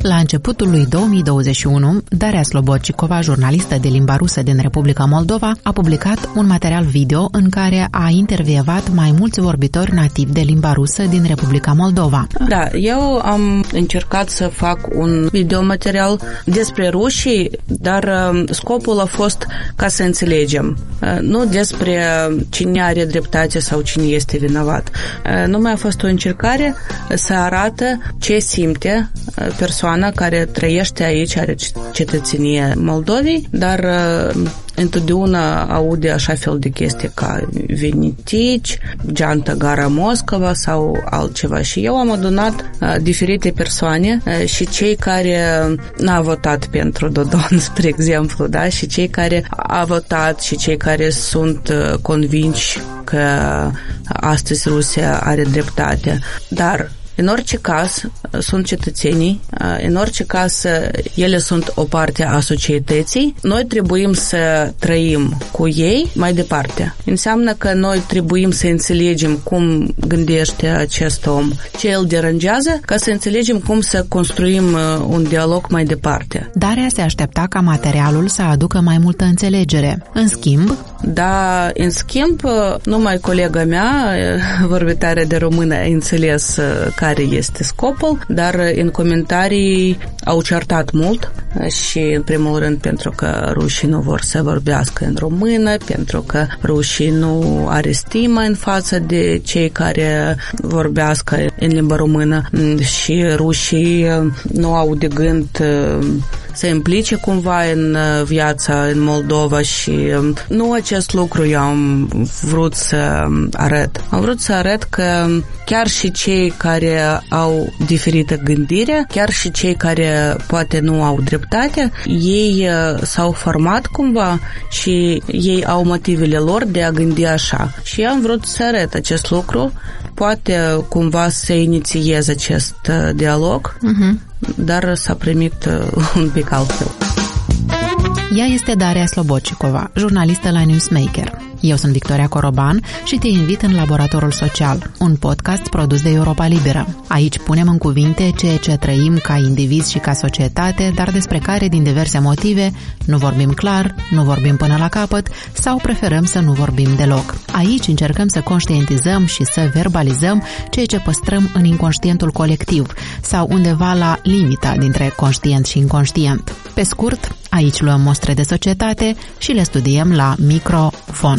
La începutul lui 2021, Daria Slobodčíková, jurnalistă de limba rusă din Republica Moldova, a publicat un material video în care a intervievat mai mulți vorbitori nativi de limba rusă din Republica Moldova. Da, eu am încercat să fac un videomaterial despre rușii, dar scopul a fost ca să înțelegem, nu despre cine are dreptate sau cine este vinovat. Numai a fost o încercare să arată ce simte persoana care trăiește aici, are cetățenie Moldovei, dar întotdeauna aude așa fel de chestii ca venitici, geanta gara Moscova sau altceva. Și eu am adunat diferite persoane și cei care n-au votat pentru Dodon, spre exemplu, da? Și cei care au votat și cei care sunt convinși că astăzi Rusia are dreptate. Dar în orice caz, sunt cetățenii, în orice caz, ele sunt o parte a societății. Noi trebuim să trăim cu ei mai departe. Înseamnă că noi trebuim să înțelegem cum gândește acest om, ce îl deranjează, ca să înțelegem cum să construim un dialog mai departe. Daria se aștepta ca materialul să aducă mai multă înțelegere. În schimb, numai colega mea, vorbitoare de română, a înțeles care este scopul, dar în comentarii au certat mult și, în primul rând, pentru că rușii nu vor să vorbească în română, pentru că rușii nu are stimă în față de cei care vorbească în limba română și rușii nu au de gând să implice cumva în viața în Moldova și nu acest lucru eu am vrut să arăt. Am vrut să arăt că chiar și cei care au diferită gândire, chiar și cei care poate nu au dreptate, ei s-au format cumva și ei au motivele lor de a gândi așa. Și eu am vrut să arăt acest lucru, poate cumva să inițieze acest dialog, dar s-a primit un pic altfel. Ea este Daria Slobodčíková, jurnalistă la Newsmaker. Eu sunt Victoria Coroban și te invit în Laboratorul Social, un podcast produs de Europa Liberă. Aici punem în cuvinte ceea ce trăim ca indivizi și ca societate, dar despre care, din diverse motive, nu vorbim clar, nu vorbim până la capăt sau preferăm să nu vorbim deloc. Aici încercăm să conștientizăm și să verbalizăm ceea ce păstrăm în inconștientul colectiv sau undeva la limita dintre conștient și inconștient. Pe scurt, aici luăm mostre de societate și le studiem la microfon.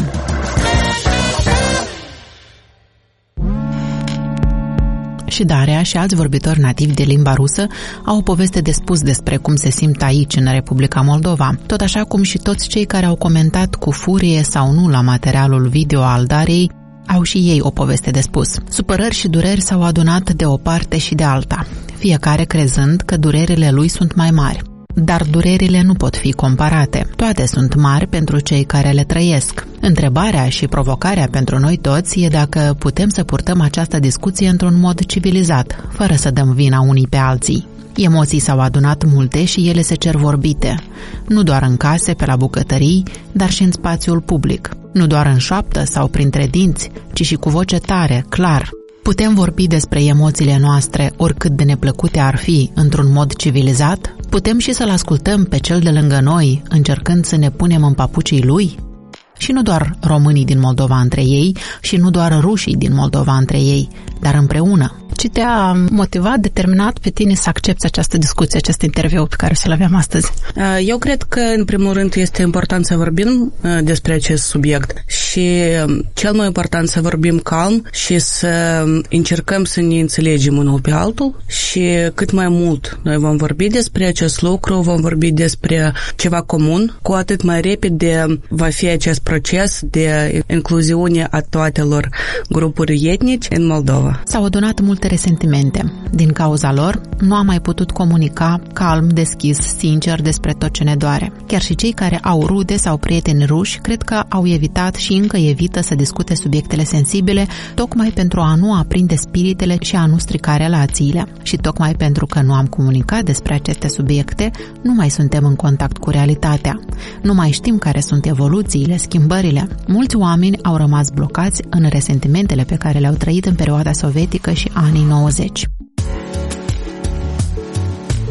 Și Daria și alți vorbitori nativi de limba rusă au o poveste de spus despre cum se simt aici, în Republica Moldova, tot așa cum și toți cei care au comentat cu furie sau nu la materialul video al Dariei au și ei o poveste de spus. Supărări și dureri s-au adunat de o parte și de alta, fiecare crezând că durerile lui sunt mai mari. Dar durerile nu pot fi comparate. Toate sunt mari pentru cei care le trăiesc. Întrebarea și provocarea pentru noi toți e dacă putem să purtăm această discuție într-un mod civilizat, fără să dăm vina unii pe alții. Emoții s-au adunat multe și ele se cer vorbite, nu doar în case, pe la bucătării, dar și în spațiul public. Nu doar în șoaptă sau printre dinți, ci și cu voce tare, clar. Putem vorbi despre emoțiile noastre, oricât de neplăcute ar fi, într-un mod civilizat? Putem și să-l ascultăm pe cel de lângă noi, încercând să ne punem în papucii lui? Și nu doar românii din Moldova între ei și nu doar rușii din Moldova între ei, dar împreună. Ce te-a motivat, determinat pe tine să accepți această discuție, acest interviu pe care să-l avem astăzi? Eu cred că, în primul rând, este important să vorbim despre acest subiect și cel mai important să vorbim calm și să încercăm să ne înțelegem unul pe altul și cât mai mult noi vom vorbi despre acest lucru, vom vorbi despre ceva comun, cu atât mai repede va fi acest proces de incluziune a toatelor grupuri etnice în Moldova. S-au adunat multe resentimente. Din cauza lor, nu am mai putut comunica calm, deschis, sincer despre tot ce ne doare. Chiar și cei care au rude sau prieteni ruși cred că au evitat și încă evită să discute subiectele sensibile, tocmai pentru a nu aprinde spiritele și a nu strica relațiile. Și tocmai pentru că nu am comunicat despre aceste subiecte, nu mai suntem în contact cu realitatea. Nu mai știm care sunt evoluțiile, schimbările. Mulți oameni au rămas blocați în resentimentele pe care le-au trăit în perioada sovietică și anii 90.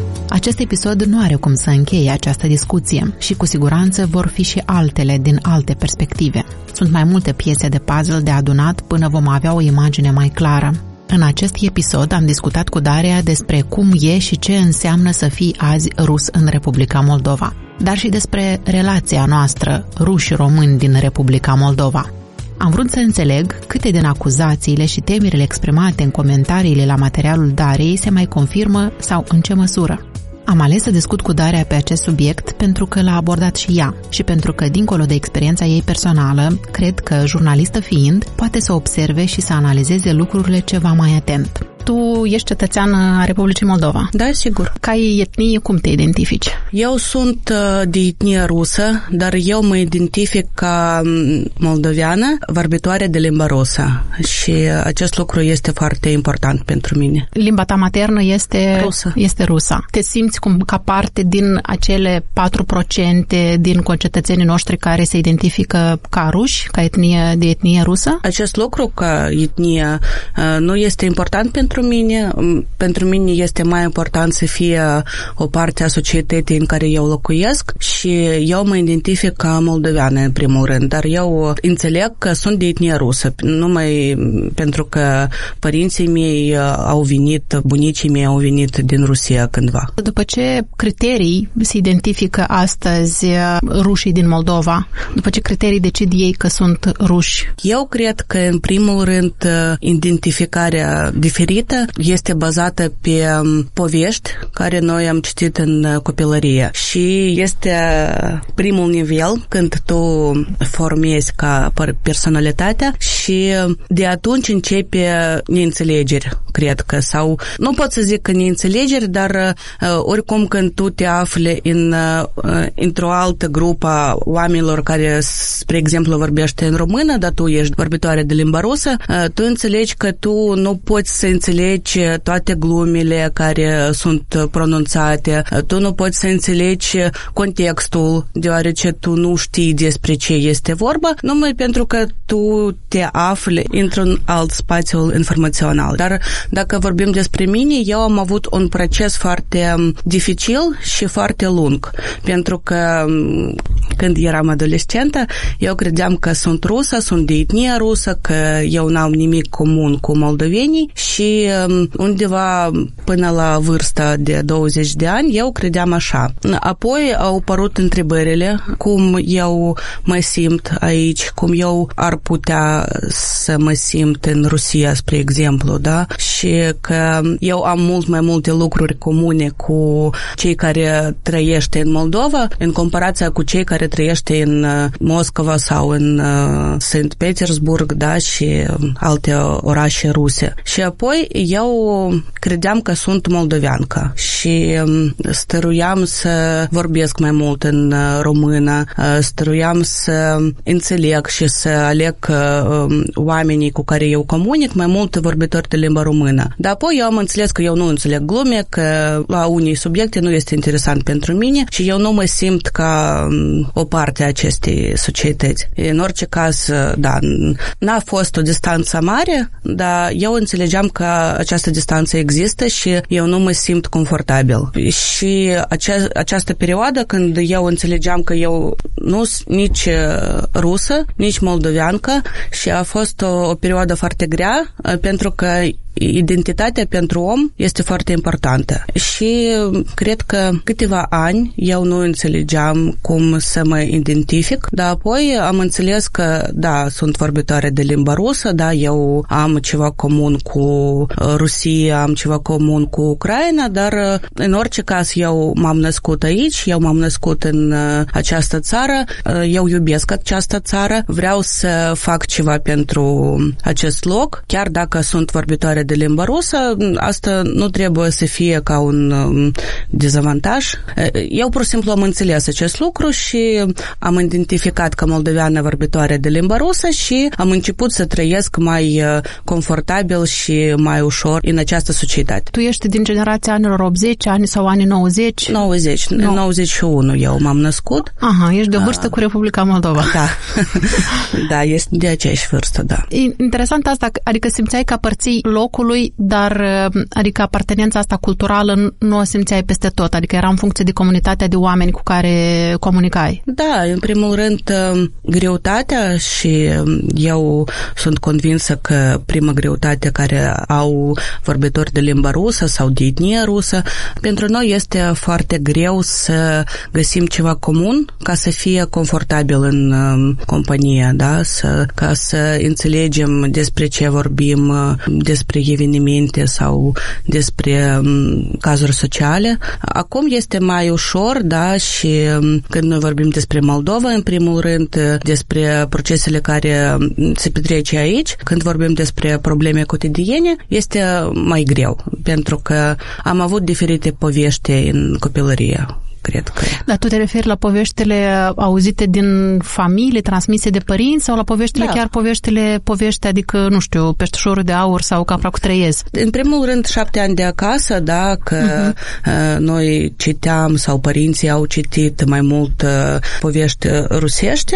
Acest episod nu are cum să încheie această discuție și cu siguranță vor fi și altele din alte perspective. Sunt mai multe piese de puzzle de adunat până vom avea o imagine mai clară. În acest episod am discutat cu Daria despre cum e și ce înseamnă să fii azi rus în Republica Moldova, dar și despre relația noastră ruși-români din Republica Moldova. Am vrut să înțeleg câte din acuzațiile și temerile exprimate în comentariile la materialul Dariei se mai confirmă sau în ce măsură. Am ales să discut cu Daria pe acest subiect pentru că l-a abordat și ea și pentru că, dincolo de experiența ei personală, cred că, jurnalistă fiind, poate să observe și să analizeze lucrurile ceva mai atent. Tu ești cetățean a Republicii Moldova. Da, sigur. Ca etnie, cum te identifici? Eu sunt de etnie rusă, dar eu mă identific ca moldoveană, vorbitoare de limba rusă. Și acest lucru este foarte important pentru mine. Limba ta maternă este rusă. Este rusă. Te simți ca parte din acele 4% din concetățenii noștri care se identifică ca ruși, ca etnie rusă? Acest lucru, ca etnie, nu este important pentru mine. Pentru mine este mai important să fie o parte a societății în care eu locuiesc și eu mă identific ca moldoveană în primul rând, dar eu înțeleg că sunt de etnie rusă, numai pentru că părinții mei au venit, bunicii mei au venit din Rusia cândva. După ce criterii se identifică astăzi rușii din Moldova? După ce criterii decid ei că sunt ruși? Eu cred că, în primul rând, identificarea diferită este bazată pe povești care noi am citit în copilărie și este primul nivel când tu formezi ca personalitatea și de atunci începe neînțelegeri, cred că, sau nu pot să zic că neînțelegeri, dar oricum când tu te afli într-o altă grupă a oamenilor care, spre exemplu, vorbește în română, dar tu ești vorbitoare de limba rusă, tu înțelegi că tu nu poți să înțelegi toate glumele care sunt pronunțate, tu nu poți să înțelegi contextul, deoarece tu nu știi despre ce este vorba, numai pentru că tu te afli într-un alt spațiu informațional. Dar dacă vorbim despre mine, eu am avut un proces foarte dificil și foarte lung, pentru că când eram adolescentă, eu credeam că sunt rusă, sunt de etnie rusă, că eu n-am nimic comun cu moldovenii și undeva până la vârsta de 20 de ani, eu credeam așa. Apoi au apărut întrebările, cum eu mă simt aici, cum eu ar putea să mă simt în Rusia, spre exemplu, da? Și că eu am mult mai multe lucruri comune cu cei care trăiește în Moldova, în comparația cu cei care trăiește în Moscova sau în St. Petersburg, da? Și alte orașe ruse. Și apoi eu credeam că sunt moldoveancă și stăruiam să vorbesc mai mult în română, stăruiam să înțeleg și să aleg oamenii cu care eu comunic mai mult vorbitori de limba română. Dar apoi eu am înțeles că eu nu înțeleg glume, că la unii subiecte nu este interesant pentru mine și eu nu mă simt ca o parte a acestei societăți. În orice caz, da, n-a fost o distanță mare, dar eu înțelegeam că această distanță există și eu nu mă simt confortabil. Și această perioadă când eu înțelegeam că eu nu sunt nici rusă, nici moldoveancă și a fost o perioadă foarte grea pentru că identitatea pentru om este foarte importantă și cred că câteva ani eu nu înțelegeam cum să mă identific, dar apoi am înțeles că, da, sunt vorbitoare de limba rusă, da, eu am ceva comun cu Rusia, am ceva comun cu Ucraina, dar în orice caz eu m-am născut aici, eu m-am născut în această țară, eu iubesc această țară, vreau să fac ceva pentru acest loc, chiar dacă sunt vorbitoare de limba rusă, asta nu trebuie să fie ca un dezavantaj. Eu pur și simplu am înțeles acest lucru și am identificat ca moldoveană vorbitoare de limba rusă și am început să trăiesc mai confortabil și mai ușor în această societate. Tu ești din generația anilor 80, ani sau anii 90? 91 eu m-am născut. Aha, ești de o vârstă cu Republica Moldova. Da. Da, este de aceeași vârstă, da. Interesant asta, adică simțeai că aparții locului locului, dar adică apartenența asta culturală nu o simțeai peste tot, adică era în funcție de comunitatea de oameni cu care comunicai. Da, în primul rând greutatea și eu sunt convinsă că prima greutate care au vorbitori de limba rusă sau de etnie rusă, pentru noi este foarte greu să găsim ceva comun ca să fie confortabil în companie, da? Ca să înțelegem despre ce vorbim, despre evenimente sau despre cazuri sociale. Acum este mai ușor, da? Și când noi vorbim despre Moldova, în primul rând, despre procesele care se petrece aici, când vorbim despre probleme cotidiene, este mai greu, pentru că am avut diferite povești în copilărie. Cred că. Dar tu te referi la poveștile auzite din familie, transmise de părinți, sau la poveștile, chiar povești, adică, nu știu, Peștișorul de aur sau Capra cu Trăiez? În primul rând, 7 ani de acasă, da, că noi citeam sau părinții au citit mai mult povești rusești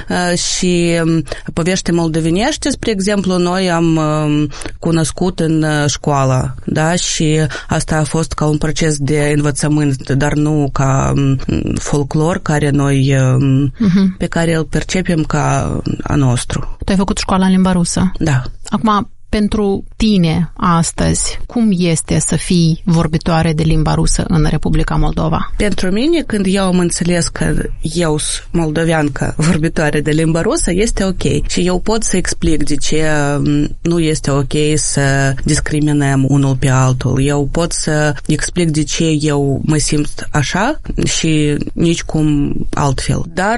și povești moldovenești, spre exemplu, noi am cunoscut în școală, da, și asta a fost ca un proces de învățământ, dar nu ca folclor care noi, pe care îl percepem ca a nostru. Tu ai făcut școala în limba rusă? Da. Acum, pentru tine astăzi, cum este să fii vorbitoare de limba rusă în Republica Moldova? Pentru mine, când eu am înțeles că eu sunt moldoveancă vorbitoare de limba rusă, este ok. Și eu pot să explic de ce nu este ok să discriminăm unul pe altul. Eu pot să explic de ce eu mă simt așa și nicicum altfel. Dar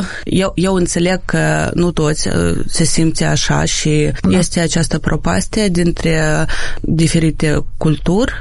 eu înțeleg că nu toți se simte așa și este această propastie dintre diferite culturi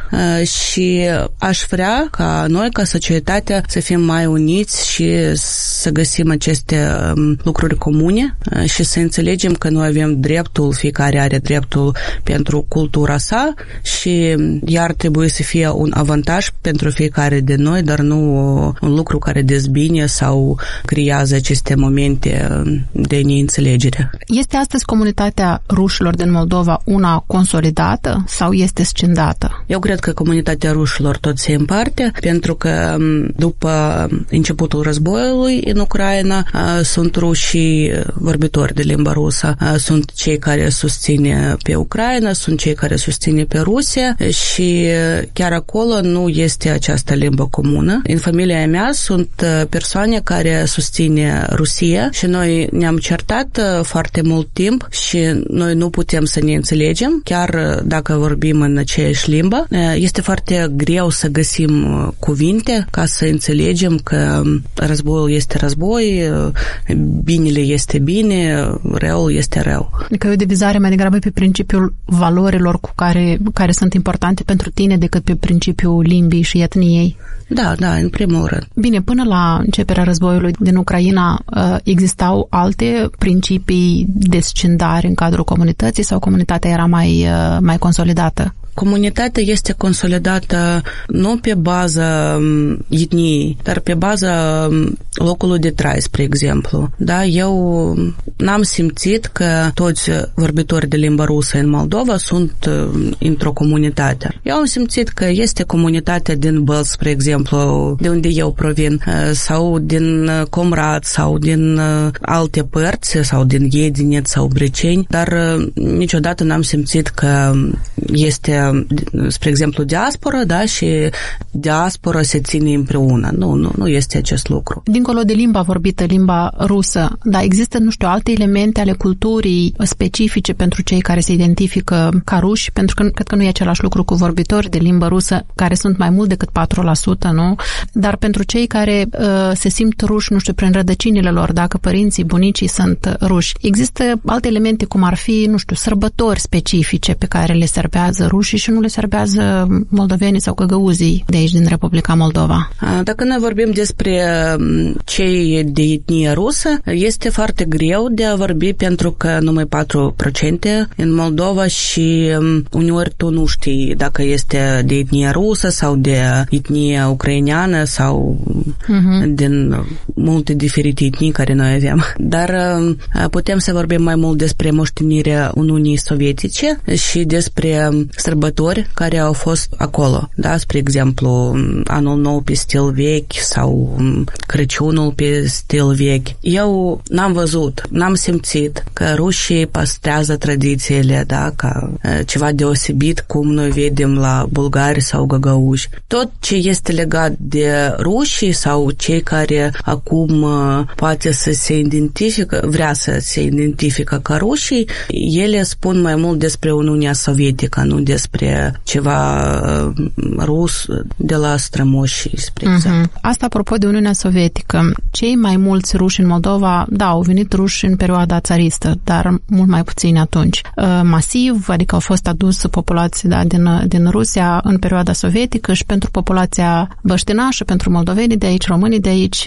și aș vrea ca noi, ca societate, să fim mai uniți și să găsim aceste lucruri comune și să înțelegem că noi avem dreptul, fiecare are dreptul pentru cultura sa și iar trebuie să fie un avantaj pentru fiecare de noi, dar nu un lucru care dezbine sau creează aceste momente de neînțelegere. Este astăzi comunitatea rușilor din Moldova una consolidată sau este scindată? Eu cred că comunitatea rușilor tot se împarte, pentru că după începutul războiului în Ucraina sunt rușii vorbitori de limba rusă, sunt cei care susține pe Ucraina, sunt cei care susține pe Rusia și chiar acolo nu este această limbă comună. În familia mea sunt persoane care susține Rusia și noi ne-am certat foarte mult timp și noi nu putem să ne înțelegem, chiar dacă vorbim în aceeași limbă. Este foarte greu să găsim cuvinte ca să înțelegem că războiul este război, binele este bine, răul este rău. Adică e o divizare mai degrabă pe principiul valorilor care sunt importante pentru tine decât pe principiul limbii și etniei. Da, în primul rând. Bine, până la începerea războiului din Ucraina existau alte principii de scindare în cadrul comunității sau comunitatea era mai consolidată? Comunitatea este consolidată nu pe baza etniei, dar pe baza locului de trai, spre exemplu. Da, eu n-am simțit că toți vorbitorii de limba rusă în Moldova sunt într-o comunitate. Eu am simțit că este comunitatea din Bălți, spre exemplu, de unde eu provin, sau din Comrat, sau din alte părți, sau din Iedinet, sau Briceni, dar niciodată n-am simțit că este, spre exemplu, diaspora, da, și diaspora se ține împreună. Nu este acest lucru. Dincolo de limba vorbită, limba rusă, dar există, nu știu, alte elemente ale culturii specifice pentru cei care se identifică ca ruși, pentru că cred că nu e același lucru cu vorbitori de limbă rusă, care sunt mai mult decât 4%, nu? Dar pentru cei care se simt ruși, nu știu, prin rădăcinile lor, dacă părinții, bunicii sunt ruși, există alte elemente cum ar fi, nu știu, sărbători specifice pe care le serbează rușii și nu le serbează moldovenii sau găgăuzii de aici din Republica Moldova. Dacă noi vorbim despre cei de etnie rusă, este foarte greu de a vorbi pentru că numai 4% în Moldova și uneori tu nu știi dacă este de etnie rusă sau de etnie ucraineană sau din multe diferite etnii care noi avem. Dar putem să vorbim mai mult despre moștenirea Uniunii Sovietice și despre sărbători care au fost acolo, da? Spre exemplu, Anul Nou pe stil vechi sau Crăciunul pe stil vechi. Eu n-am văzut, n-am simțit că rușii păstrează tradițiile, da? Ca ceva deosebit cum noi vedem la bulgari sau găgăuși. Tot ce este legat de rușii sau cei care acum poate să se identifică, vrea să se identifică ca rușii, ele spun mai mult despre Uniunea Sovietică, nu despre ceva rus de la strămoșii, spre exemplu. Asta apropo de Uniunea Sovietică. Cei mai mulți ruși în Moldova, da, au venit ruși în perioada țaristă, dar mult mai puțini atunci. Masiv, adică au fost adus populații din Rusia în perioada sovietică și pentru populația băștinașă, pentru moldovenii de aici, românii de aici,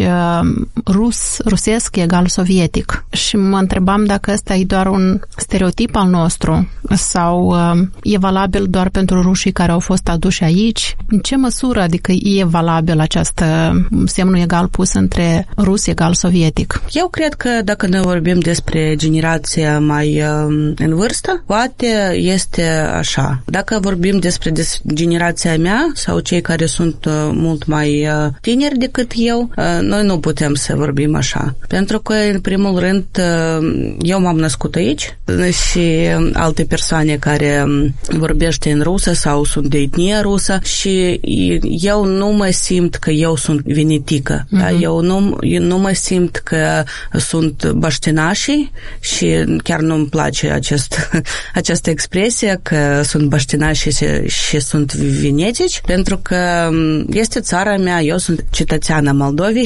rusesc egal sovietic. Și mă întrebam dacă ăsta e doar un stereotip al nostru sau e valabil doar pentru rușii care au fost aduși aici. În ce măsură, adică e valabil această semnul egal pus între rus egal sovietic? Eu cred că dacă ne vorbim despre generația mai în vârstă, poate este așa. Dacă vorbim despre generația mea sau cei care sunt mult mai tineri decât eu, noi nu putem să vorbim așa. Pentru că, în primul rând, eu m-am născut aici și alte persoane care vorbește în rusă sau sunt de etnie rusă și eu nu mă simt că eu sunt venetică. Da? Eu nu mă simt că sunt băștinașii și chiar nu-mi place această expresie că sunt băștinași și sunt venetici, pentru că este țara mea, eu sunt cetățeană Moldovei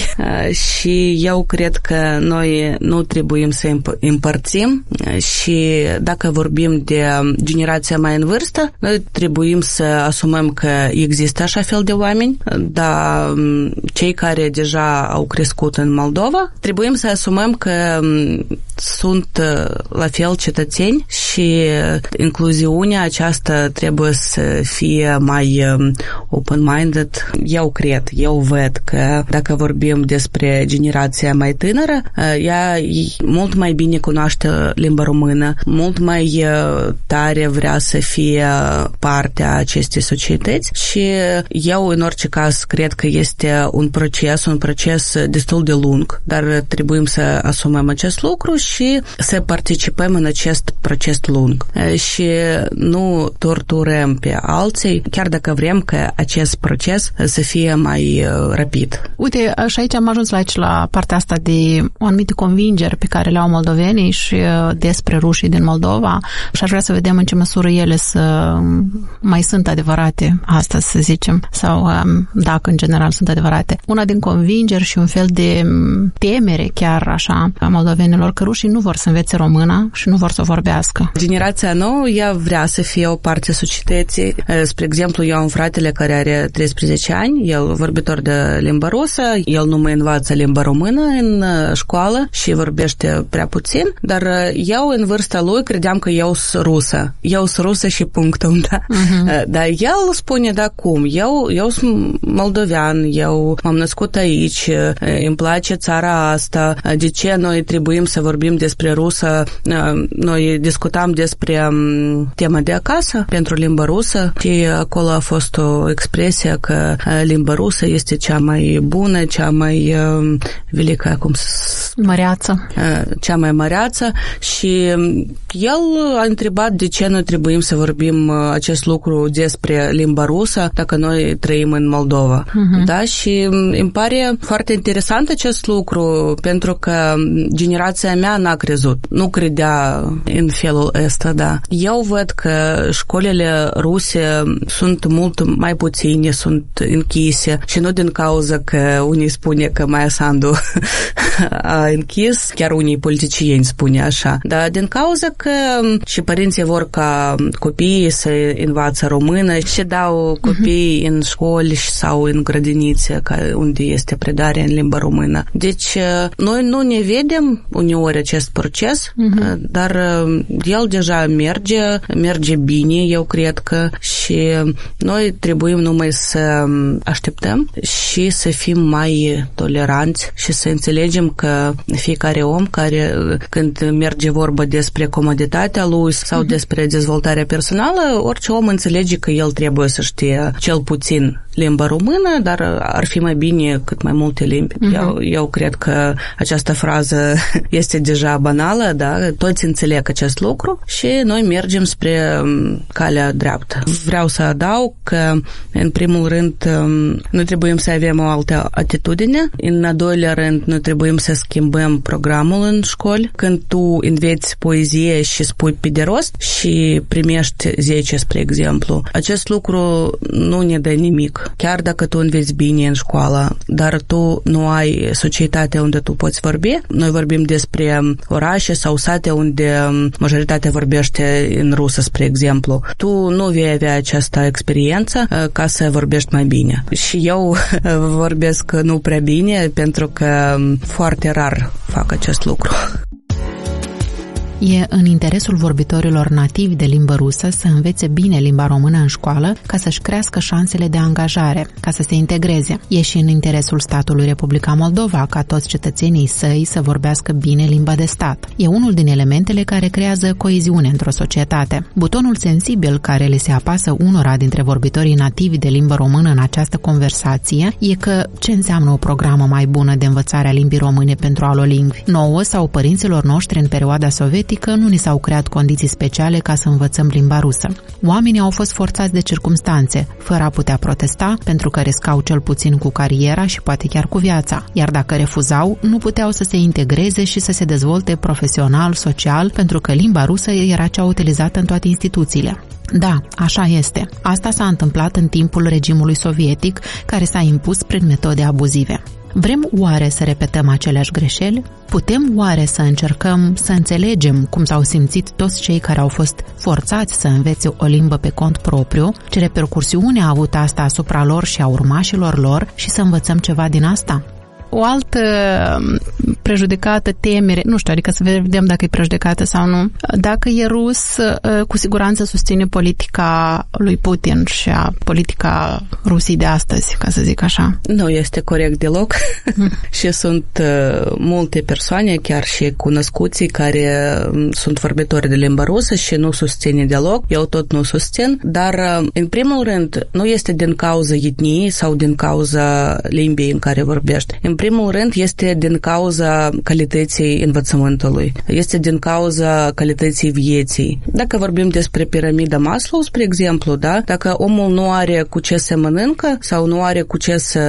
și eu cred că noi nu trebuim să împărțim și dacă vorbim de generația mai în vârstă, noi trebuim să asumăm că există așa fel de oameni, dar cei care deja au crescut în Moldova, trebuim să asumăm că sunt la fel cetățeni și incluziunea aceasta trebuie să fie mai open-minded. Eu văd că dacă vorbim despre generația mai tânără, ea mult mai bine cunoaște limba română, mult mai tare vrea să fie parte a acestei societăți și eu, în orice caz, cred că este un proces destul de lung, dar trebuim să asumăm acest lucru și să participăm în acest proces lung și nu torturăm pe alții, chiar dacă vrem că acest proces să fie mai rapid. Uite, și aici am ajuns la partea asta de o anumită convingeri pe care le au moldovenii și despre rușii din Moldova și aș vrea să vedem în ce măsură ele mai sunt adevărate astăzi, să zicem, sau dacă în general sunt adevărate. Una din convingeri și un fel de temere chiar așa a moldovenilor că rușii nu vor să învețe română și nu vor să o vorbească. Generația nouă, ea vrea să fie o parte a societății. Spre exemplu, eu am fratele care are 13 ani, el vorbitor de limba rusă, el nu mai învață limba română în școală și vorbește prea puțin, dar eu în vârsta lui credeam că eu sunt rusă. Eu sunt rusă și punctul, da? Dar el spune, da, cum? Eu sunt moldovean, eu m-am născut aici, îmi place țara asta, de ce noi trebuim să vorbim despre rusă? Noi discutam despre tema de acasă pentru limba rusă și acolo a fost o expresie că limba rusă este cea mai bună, cea mai velică, măreață. Cea mai măreață și el a întrebat de ce noi trebuim să vorbim acest lucru despre limba rusă dacă noi trăim în Moldova. Da? Și îmi pare foarte interesant acest lucru pentru că generația mea n-a crezut. Nu credea în felul ăsta, da. Eu văd că școlile ruse sunt mult mai puține, sunt închise și nu din cauza că unii spune că Maia Sandu a închis, chiar unii politicieni spune așa, dar din cauza că și părinții vor ca copiii să învață română și dau copiii în școli sau în grădinițe unde este predarea în limba română. Deci noi nu ne vedem uneori acest proces, dar el deja merge bine, eu cred că, și noi trebuie trebuim numai să așteptăm și să fim mai toleranți și să înțelegem că fiecare om care, când merge vorba despre comoditatea lui sau despre dezvoltarea personală, orice om înțelege că el trebuie să știe cel puțin limba română, dar ar fi mai bine cât mai multe limbi. Eu cred că această frază este deja banală, da? Toți înțeleg acest lucru și noi mergem spre calea dreaptă. Vreau să adaug că, în primul rând, noi trebuie să avem o altă atitudine. În al doilea rând, noi trebuie să schimbăm programul în școli. Când tu înveți poezie și spui pe de rost și primești 10, spre exemplu, acest lucru nu ne dă nimic. Chiar dacă tu înveți bine în școală, dar tu nu ai societatea unde tu poți vorbi. Noi vorbim despre orașe sau sate unde majoritatea vorbește în rusă, spre exemplu. Tu nu vei avea această experiență ca să vorbești mai bine. Și eu vorbesc nu prea bine pentru că foarte rar fac acest lucru. E în interesul vorbitorilor nativi de limbă rusă să învețe bine limba română în școală ca să-și crească șansele de angajare, ca să se integreze. E și în interesul statului Republica Moldova ca toți cetățenii săi să vorbească bine limba de stat. E unul din elementele care creează coeziune într-o societate. Butonul sensibil care le se apasă unora dintre vorbitorii nativi de limbă română în această conversație e că ce înseamnă o programă mai bună de învățare a limbii române pentru alolingvi. Nouă sau părinților noștri în perioada sovietică nu ni s-au creat condiții speciale ca să învățăm limba rusă. Oamenii au fost forțați de circumstanțe, fără a putea protesta, pentru că riscau cel puțin cu cariera și poate chiar cu viața. Iar dacă refuzau, nu puteau să se integreze și să se dezvolte profesional, social, pentru că limba rusă era cea utilizată în toate instituțiile. Da, așa este. Asta s-a întâmplat în timpul regimului sovietic, care s-a impus prin metode abuzive. Vrem oare să repetăm aceleași greșeli? Putem oare să încercăm să înțelegem cum s-au simțit toți cei care au fost forțați să învețe o limbă pe cont propriu, ce repercursiune a avut asta asupra lor și a urmașilor lor și să învățăm ceva din asta? O altă prejudecată, temere, nu știu, adică să vedem dacă e prejudecată sau nu. Dacă e rus, cu siguranță susține politica lui Putin și politica Rusiei de astăzi, ca să zic așa. Nu este corect deloc. Și sunt multe persoane, chiar și cunoscuții, care sunt vorbitori de limba rusă și nu susține deloc. Eu tot nu susțin, dar în primul rând nu este din cauza etniei sau din cauza limbii în care vorbești. În primul rând este din cauza calității învățământului. Este din cauza calității vieții. Dacă vorbim despre piramida Maslow, spre exemplu, da? Dacă omul nu are cu ce să mănâncă sau nu are cu ce să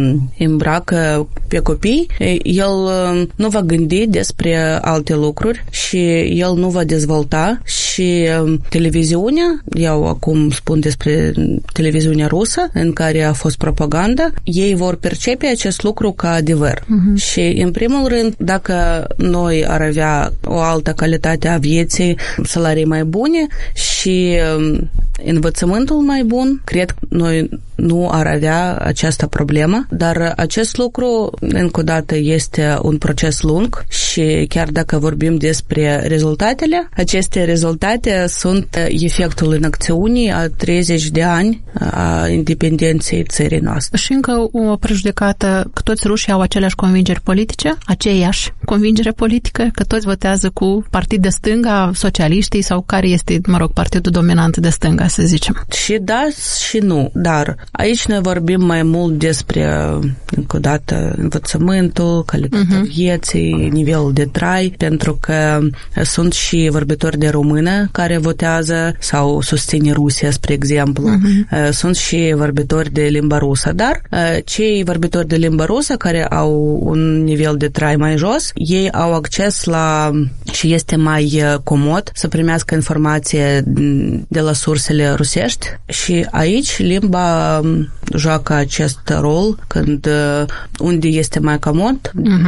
îmbracă pe copii, el nu va gândi despre alte lucruri și el nu va dezvolta și televiziunea, eu acum spun despre televiziunea rusă, în care a fost propaganda, ei vor percepe acest lucru ca adevăr. Și, în primul rând, dacă noi ar avea o altă calitate a vieții, salarii mai bune și învățământul mai bun, cred că noi nu ar avea această problemă, dar acest lucru, încă o dată, este un proces lung și chiar dacă vorbim despre rezultatele, aceste rezultate sunt efectul în acțiunii a 30 de ani a independenței țării noastre. Și încă o prejudecată, că toți rușii au aceleași convingeri politice, aceeași convingere politică, că toți votează cu partid de stânga, socialiștii sau care este, partidul dominant de stânga, să zicem. Și da și nu, dar aici ne vorbim mai mult despre, încă o dată, învățământul, calitatea vieții, nivelul de trai, pentru că sunt și vorbitori de română care votează sau susține Rusia, spre exemplu. Sunt și vorbitori de limba rusă, dar cei vorbitori de limba rusă care au un nivel de trai mai jos, ei au acces la și este mai comod să primească informație de la sursele rusești și aici limba joacă acest rol când unde este mai comod.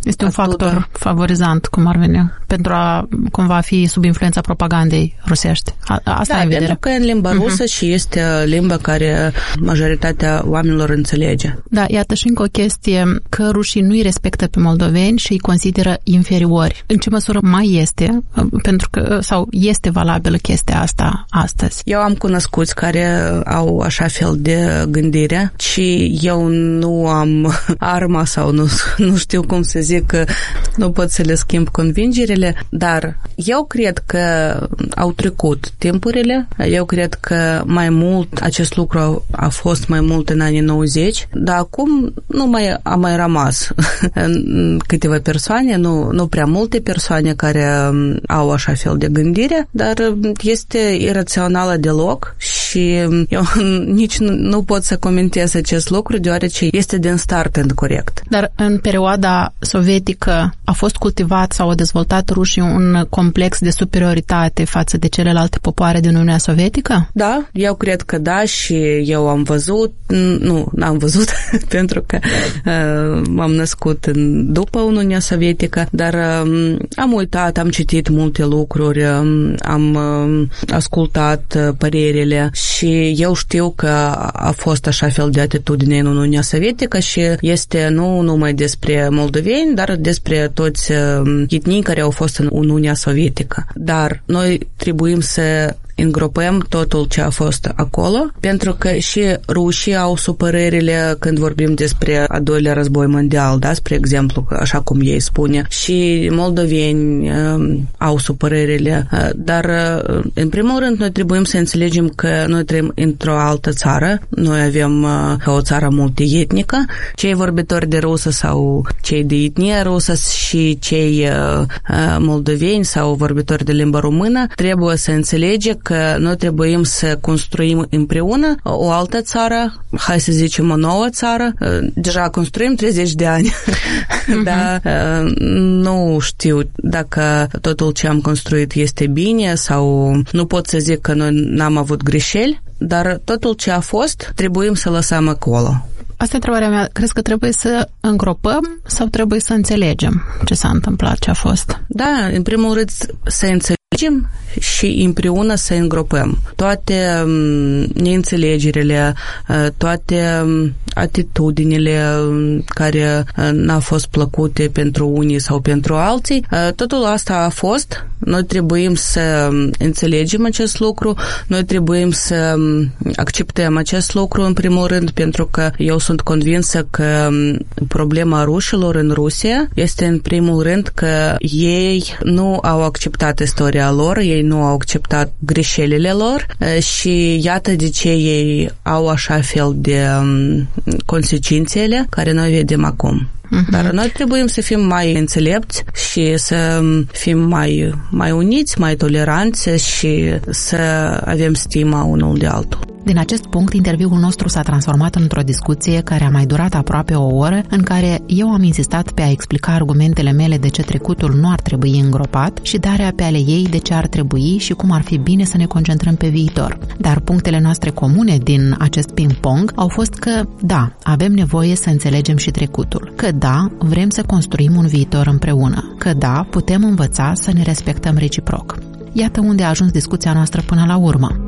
Este un factor favorizant, cum ar veni, pentru a cumva fi sub influența propagandei rusești. Asta e în vedere. Pentru că în limba rusă și este limba care majoritatea oamenilor înțelege. Da, iată și încă o chestie, că rușii nu îi respectă pe moldoveni și îi consideră inferiori. În ce măsură mai este? Pentru că, sau este valabilă chestia asta astăzi? Eu am cunoscuți care au așa fel de gândire și eu nu am arma sau nu știu cum să zic, că nu pot să le schimb convingerile, dar eu cred că au trecut timpurile, eu cred că mai mult acest lucru a fost mai mult în anii 90, dar acum nu mai a mai rămas câteva persoane, nu prea multe persoane care au așa fel de gândire, dar este irațională deloc și eu nici nu pot să comentez acest lucru, deoarece este din start incorect. Dar în perioada sovietică a fost cultivat sau a dezvoltat rușii un complex de superioritate față de celelalte popoare din Uniunea Sovietică? Da, eu cred că da și eu am văzut, n-am văzut pentru că m-am născut după Uniunea Sovietică, dar am uitat, am citit multe lucruri, am ascultat părerile și eu știu că a fost așa fel de atitudine în Uniunea Sovietică și este nu numai despre moldoveni, dar despre toți etnii care au fost în Uniunea Sovietică. Dar noi trebuim să îngropăm totul ce a fost acolo, pentru că și rușii au supărările când vorbim despre a doilea război mondial, da, spre exemplu, așa cum ei spune, și moldoveni au supărările, dar în primul rând noi trebuim să înțelegem că noi trăim într-o altă țară, noi avem ca o țară multietnică, cei vorbitori de rusă sau cei de etnie rusă și cei moldoveni sau vorbitori de limba română trebuie să înțelege că noi trebuim să construim împreună o altă țară, hai să zicem o nouă țară. Deja construim 30 de ani, dar nu știu dacă totul ce am construit este bine sau nu pot să zic că noi n-am avut greșeli, dar totul ce a fost trebuim să lăsăm acolo. Asta e întrebarea mea. Crezi că trebuie să îngropăm sau trebuie să înțelegem ce s-a întâmplat, ce a fost? Da, în primul rând să înțelegem și împreună să îngropăm toate neînțelegerile, toate atitudinile care n-au fost plăcute pentru unii sau pentru alții. Totul asta a fost. Noi trebuim să înțelegem acest lucru, noi trebuim să acceptăm acest lucru în primul rând, pentru că eu sunt convinsă că problema rușilor în Rusia este în primul rând că ei nu au acceptat istoria lor, ei nu au acceptat greșelile lor și iată de ce ei au așa fel de consecințele care noi vedem acum. Dar noi trebuie să fim mai înțelepți și să fim mai uniți, mai toleranți și să avem stima unul de altul. Din acest punct, interviul nostru s-a transformat într-o discuție care a mai durat aproape o oră, în care eu am insistat pe a explica argumentele mele de ce trecutul nu ar trebui îngropat și Daria pe ale ei de ce ar trebui și cum ar fi bine să ne concentrăm pe viitor. Dar punctele noastre comune din acest ping-pong au fost că, da, avem nevoie să înțelegem și trecutul, că da, vrem să construim un viitor împreună, că da, putem învăța să ne respectăm reciproc. Iată unde a ajuns discuția noastră până la urmă.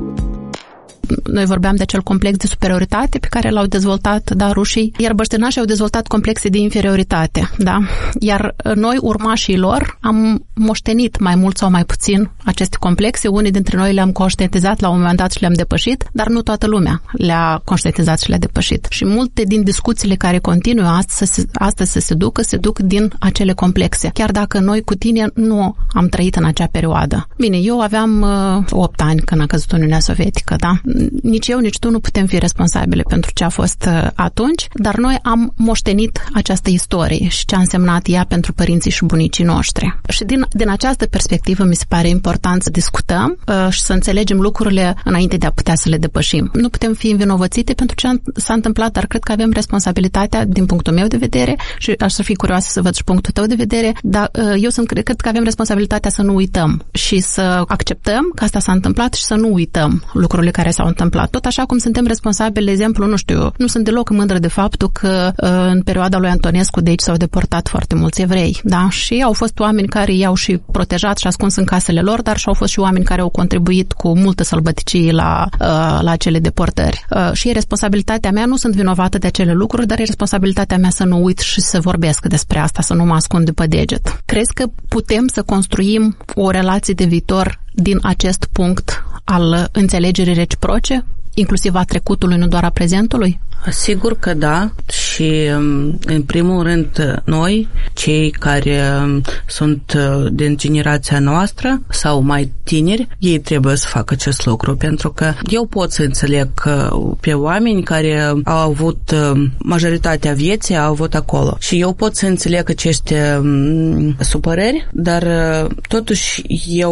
Noi vorbeam de acel complex de superioritate pe care l-au dezvoltat, da, rușii, iar băștinașii au dezvoltat complexe de inferioritate, da? Iar noi, urmașii lor, am moștenit mai mult sau mai puțin aceste complexe. Unii dintre noi le-am conștientizat la un moment dat și le-am depășit, dar nu toată lumea le-a conștientizat și le-a depășit. Și multe din discuțiile care continuă astăzi să se duc din acele complexe. Chiar dacă noi cu tine nu am trăit în acea perioadă. Bine, eu aveam 8 ani când a căzut Uniunea Sovietică, da? Nici eu, nici tu nu putem fi responsabile pentru ce a fost atunci, dar noi am moștenit această istorie și ce a însemnat ea pentru părinții și bunicii noștri. Și din această perspectivă mi se pare important să discutăm și să înțelegem lucrurile înainte de a putea să le depășim. Nu putem fi învinovățite pentru ce s-a întâmplat, dar cred că avem responsabilitatea, din punctul meu de vedere, și aș fi curioasă să văd și punctul tău de vedere, dar cred că avem responsabilitatea să nu uităm și să acceptăm că asta s-a întâmplat și să nu uităm lucrurile care s-au s-au întâmplat. Tot așa cum suntem responsabili, de exemplu, nu sunt deloc mândră de faptul că în perioada lui Antonescu de aici s-au deportat foarte mulți evrei, da? Și au fost oameni care i-au și protejat și ascuns în casele lor, dar și au fost și oameni care au contribuit cu multă sălbăticie la acele deportări. Și e responsabilitatea mea, nu sunt vinovată de acele lucruri, dar e responsabilitatea mea să nu uit și să vorbesc despre asta, să nu mă ascund după deget. Crezi că putem să construim o relație de viitor din acest punct al înțelegerii reciproce, inclusiv a trecutului, nu doar a prezentului? Sigur că da, și în primul rând noi, cei care sunt din generația noastră sau mai tineri, ei trebuie să facă acest lucru, pentru că eu pot să înțeleg că pe oameni care au avut majoritatea vieții, au avut acolo. Și eu pot să înțeleg aceste supărări, dar totuși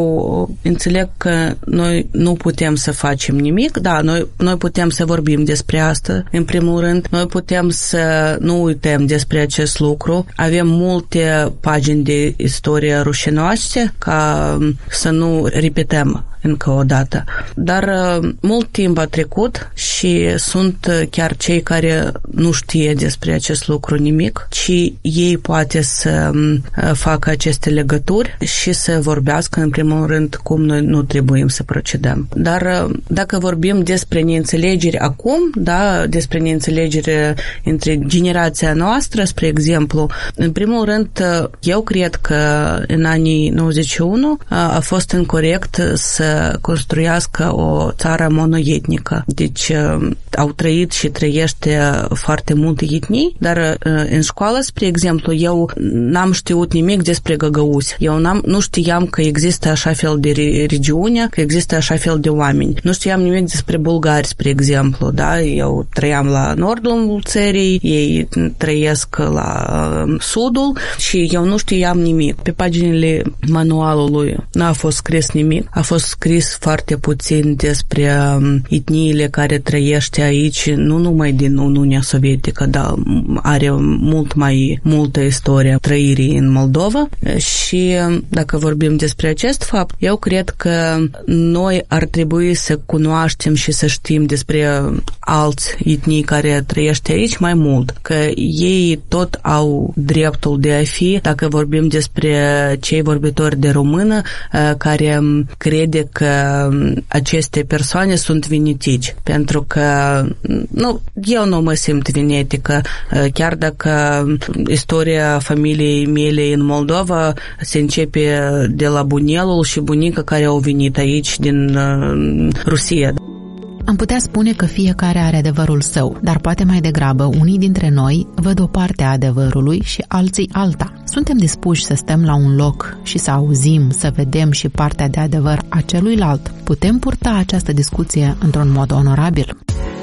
eu înțeleg că noi nu putem să facem nimic. Da, noi putem să vorbim despre asta. În primul rând, noi putem să nu uităm despre acest lucru. Avem multe pagini de istorie rușinoase ca să nu repetăm încă o dată. Dar mult timp a trecut și sunt chiar cei care nu știe despre acest lucru nimic, ci ei poate să facă aceste legături și să vorbească în primul rând cum noi nu trebuim să procedăm. Dar dacă vorbim despre neînțelegeri acum, da, despre neînțelegere între generația noastră, spre exemplu, în primul rând, eu cred că în anii 91 a fost incorect să construiască o țară monoetnică. Deci au trăit și trăiește foarte multe etnii, dar în școală, spre exemplu, eu n-am știut nimic despre găgăuzi. Eu nu știam că există așa fel de regiune, că există așa fel de oameni. Nu știam nimic despre bulgari, spre exemplu, da? Eu trăiam la nordul țării, ei trăiesc la sudul și eu nu știam nimic. Pe paginile manualului n-a fost scris nimic. A fost scris foarte puțin despre etniile care trăiește aici, nu numai din Uniunea Sovietică, dar are mult mai multă istorie trăirii în Moldova. Și dacă vorbim despre acest fapt, eu cred că noi ar trebui să cunoaștem și să știm despre alți etnii care trăiește aici mai mult, că ei tot au dreptul de a fi, dacă vorbim despre cei vorbitori de română care crede că aceste persoane sunt vinetici, pentru că eu nu mă simt vinetică, chiar dacă istoria familiei mele în Moldova se începe de la bunelul și bunica care au venit aici din Rusia. Am putea spune că fiecare are adevărul său, dar poate mai degrabă unii dintre noi văd o parte a adevărului și alții alta. Suntem dispuși să stăm la un loc și să auzim, să vedem și partea de adevăr a celuilalt? Putem purta această discuție într-un mod onorabil?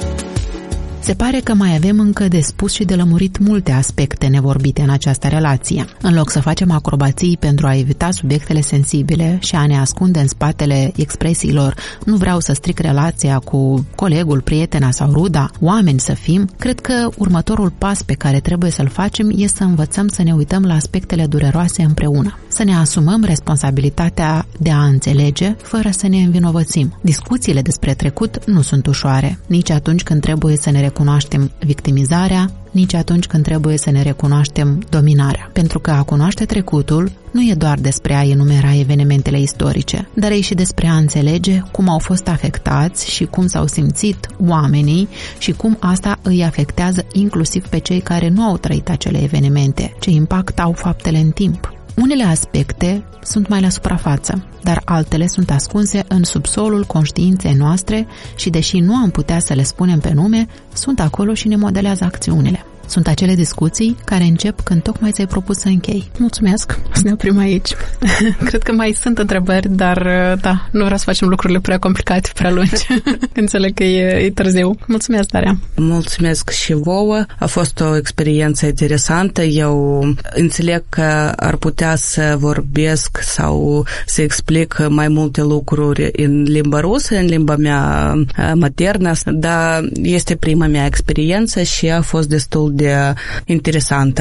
Se pare că mai avem încă de spus și de lămurit multe aspecte nevorbite în această relație. În loc să facem acrobații pentru a evita subiectele sensibile și a ne ascunde în spatele expresiilor "nu vreau să stric relația cu colegul, prietena sau ruda", oameni să fim, cred că următorul pas pe care trebuie să-l facem este să învățăm să ne uităm la aspectele dureroase împreună. Să ne asumăm responsabilitatea de a înțelege fără să ne învinovățim. Discuțiile despre trecut nu sunt ușoare, nici atunci când trebuie să ne recunoaștem victimizarea, nici atunci când trebuie să ne recunoaștem dominarea. Pentru că a cunoaște trecutul nu e doar despre a enumera evenimentele istorice, dar e și despre a înțelege cum au fost afectați și cum s-au simțit oamenii și cum asta îi afectează inclusiv pe cei care nu au trăit acele evenimente, ce impact au faptele în timp. Unele aspecte sunt mai la suprafață, dar altele sunt ascunse în subsolul conștiinței noastre și, deși nu am putea să le spunem pe nume, sunt acolo și ne modelează acțiunile. Sunt acele discuții care încep când tocmai ți-ai propus să închei. Mulțumesc! Să ne oprim aici. Cred că mai sunt întrebări, dar da, nu vreau să facem lucrurile prea complicate, prea lungi. Înțeleg că e târziu. Mulțumesc, Daria! Mulțumesc și vouă! A fost o experiență interesantă. Eu înțeleg că ar putea să vorbesc sau să explic mai multe lucruri în limba rusă, în limba mea maternă, dar este prima mea experiență și a fost destul de interesantă.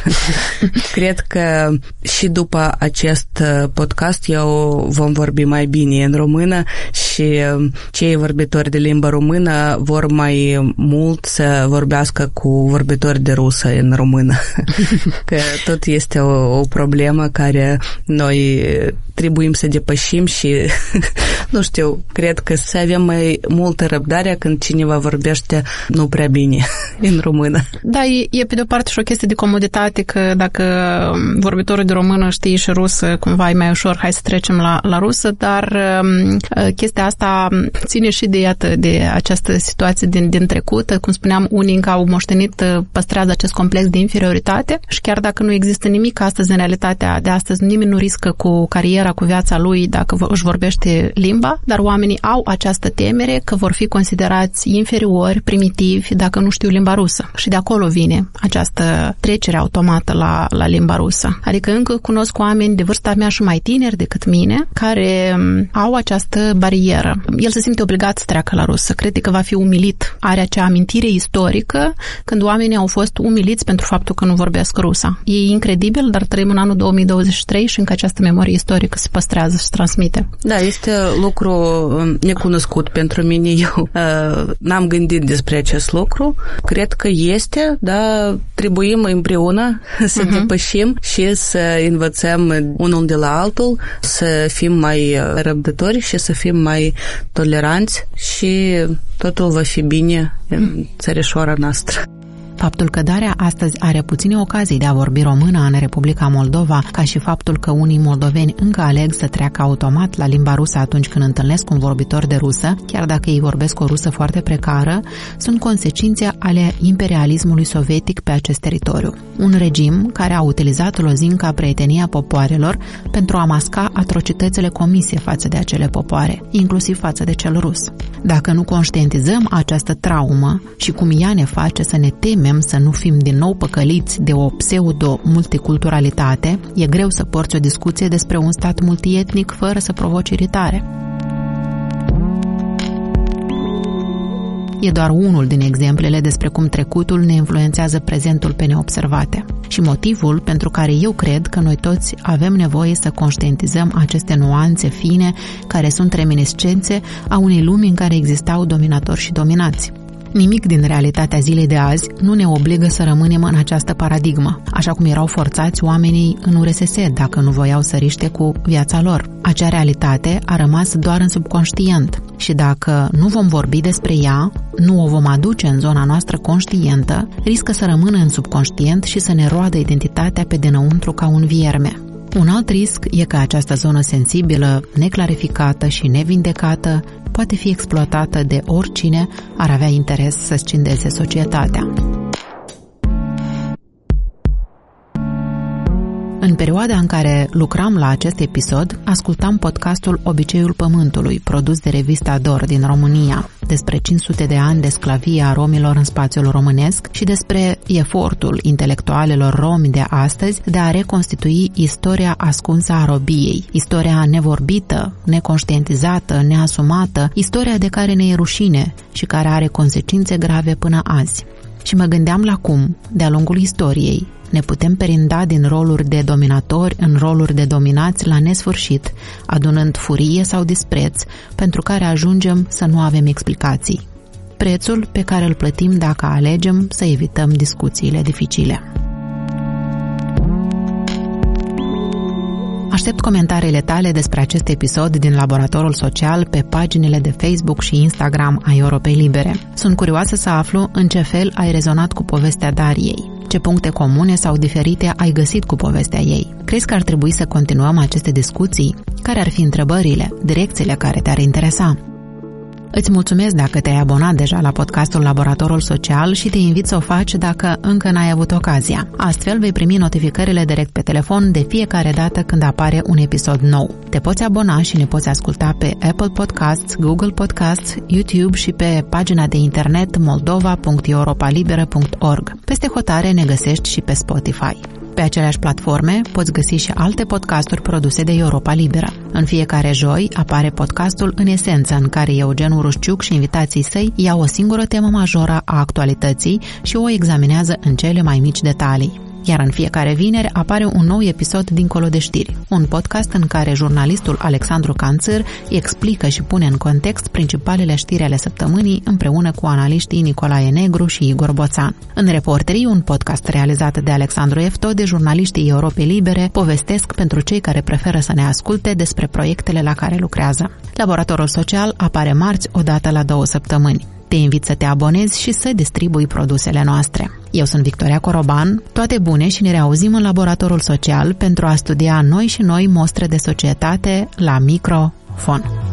Cred că și după acest podcast eu vom vorbi mai bine în română și cei vorbitori de limba română vor mai mult să vorbească cu vorbitori de rusă în română. Că tot este o problemă care noi trebuim să depășim și nu știu, cred că să avem mai multă răbdare când cineva vorbește nu prea bine în română. Da, e pe de o parte și o chestie de comoditate, că dacă vorbitorul de română știe și rusă, cumva e mai ușor, hai să trecem la rusă, dar chestia asta ține și de această situație din trecut. Cum spuneam, unii încă au moștenit, păstrează acest complex de inferioritate și chiar dacă nu există nimic astăzi în realitatea de astăzi, nimeni nu riscă cu cariera, cu viața lui dacă își vorbește limba, dar oamenii au această temere că vor fi considerați inferiori, primitivi, dacă nu știu limba rusă. Și de acolo vine această trecere automată la limba rusă. Adică încă cunosc oameni de vârsta mea și mai tineri decât mine, care au această barieră. El se simte obligat să treacă la rusă. Crede că va fi umilit. Are acea amintire istorică când oamenii au fost umiliți pentru faptul că nu vorbesc rusa. E incredibil, dar trăim în anul 2023 și încă această memorie istorică se păstrează și transmite. Da, este lucru necunoscut pentru mine. Eu n-am gândit despre acest lucru. Cred că este, dar trebuim împreună să depășim și să învățăm unul de la altul, să fim mai răbdători și să fim mai toleranți și totul va fi bine în țărișoara noastră. Faptul că Daria astăzi are puține ocazii de a vorbi română în Republica Moldova, ca și faptul că unii moldoveni încă aleg să treacă automat la limba rusă atunci când întâlnesc un vorbitor de rusă, chiar dacă ei vorbesc o rusă foarte precară, sunt consecințe ale imperialismului sovietic pe acest teritoriu. Un regim care a utilizat lozin ca prietenia popoarelor pentru a masca atrocitățile comise față de acele popoare, inclusiv față de cel rus. Dacă nu conștientizăm această traumă și cum ea ne face să ne temem să nu fim din nou păcăliți de o pseudo-multiculturalitate, e greu să porți o discuție despre un stat multietnic fără să provoci iritare. E doar unul din exemplele despre cum trecutul ne influențează prezentul pe neobservate. Și motivul pentru care eu cred că noi toți avem nevoie să conștientizăm aceste nuanțe fine care sunt reminiscențe a unei lumi în care existau dominatori și dominați. Nimic din realitatea zilei de azi nu ne obligă să rămânem în această paradigmă, așa cum erau forțați oamenii în URSS dacă nu voiau să riște cu viața lor. Acea realitate a rămas doar în subconștient și dacă nu vom vorbi despre ea, nu o vom aduce în zona noastră conștientă, riscă să rămână în subconștient și să ne roadă identitatea pe dinăuntru ca un vierme. Un alt risc e că această zonă sensibilă, neclarificată și nevindecată poate fi exploatată de oricine ar avea interes să scindeze societatea. În perioada în care lucram la acest episod, ascultam podcastul Obiceiul Pământului, produs de revista DOR din România, despre 500 de ani de sclavie a romilor în spațiul românesc și despre efortul intelectualelor romi de astăzi de a reconstitui istoria ascunsă a robiei, istoria nevorbită, neconștientizată, neasumată, istoria de care ne e rușine și care are consecințe grave până azi. Și mă gândeam la cum, de-a lungul istoriei, ne putem perinda din roluri de dominatori în roluri de dominați la nesfârșit, adunând furie sau dispreț, pentru care ajungem să nu avem explicații. Prețul pe care îl plătim dacă alegem să evităm discuțiile dificile. Aștept comentariile tale despre acest episod din Laboratorul Social pe paginile de Facebook și Instagram a Europei Libere. Sunt curioasă să aflu în ce fel ai rezonat cu povestea Dariei. Ce puncte comune sau diferite ai găsit cu povestea ei? Crezi că ar trebui să continuăm aceste discuții? Care ar fi întrebările, direcțiile care te-ar interesa? Îți mulțumesc dacă te-ai abonat deja la podcastul Laboratorul Social și te invit să o faci dacă încă n-ai avut ocazia. Astfel vei primi notificările direct pe telefon de fiecare dată când apare un episod nou. Te poți abona și ne poți asculta pe Apple Podcasts, Google Podcasts, YouTube și pe pagina de internet moldova.europalibera.org. Peste hotare ne găsești și pe Spotify. Pe aceleași platforme poți găsi și alte podcasturi produse de Europa Liberă. În fiecare joi apare podcastul În Esență, în care Eugen Urușciuc și invitații săi iau o singură temă majoră a actualității și o examinează în cele mai mici detalii. Iar în fiecare vineri apare un nou episod Dincolo de știri, un podcast în care jurnalistul Alexandru Canțăr explică și pune în context principalele știri ale săptămânii împreună cu analiștii Nicolae Negru și Igor Boțan. În Reporterii, un podcast realizat de Alexandru Eftode, jurnaliștii Europei Libere povestesc pentru cei care preferă să ne asculte despre proiectele la care lucrează. Laboratorul Social apare marți o dată la 2 săptămâni. Te invit să te abonezi și să distribui produsele noastre. Eu sunt Victoria Coroban, toate bune și ne reauzim în Laboratorul Social pentru a studia noi și noi mostre de societate la microfon.